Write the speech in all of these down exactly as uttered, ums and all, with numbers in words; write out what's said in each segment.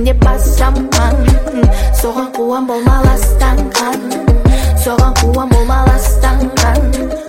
деп басаман. Соған қуам болма ластанған, соған қуам болма ластанған.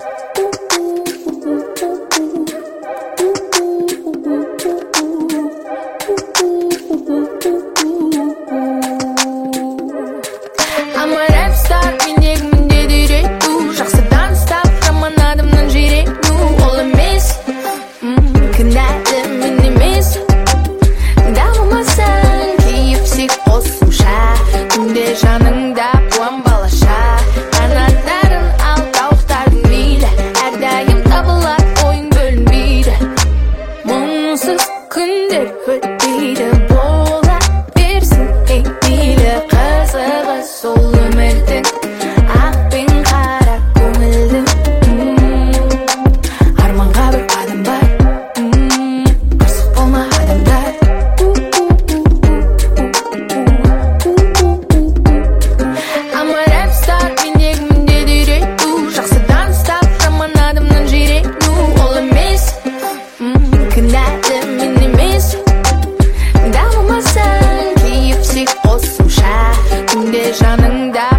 I'm a rap star, мендегімде дүйрету. Жақсыдан ұстап, жаман адамнан жирену. Ол емес, кінәлі мен емес. Дамымасаң, кейіпсек қосымша. Күнде жаныңда қуам балаша. Қанаттарын ал, тауықтардың мейлі. Әрдайым табылар, ойын бөлінбейді. Мұңсыз күндер өтпейді. Бола берсін ей мейлі. Қызығы сол өмірдің, ақ пен қара көңілдің. Арманға бір қадам бар, қырсық болма адамдар. I'm a rap star, мендегімде дүйрету. Жақсыдан ұстап, жаман адамнан жирену. Ол емес, кінәлі мен емес. Дамымасаң, кейіпсек қосымша. Күнде жаныңда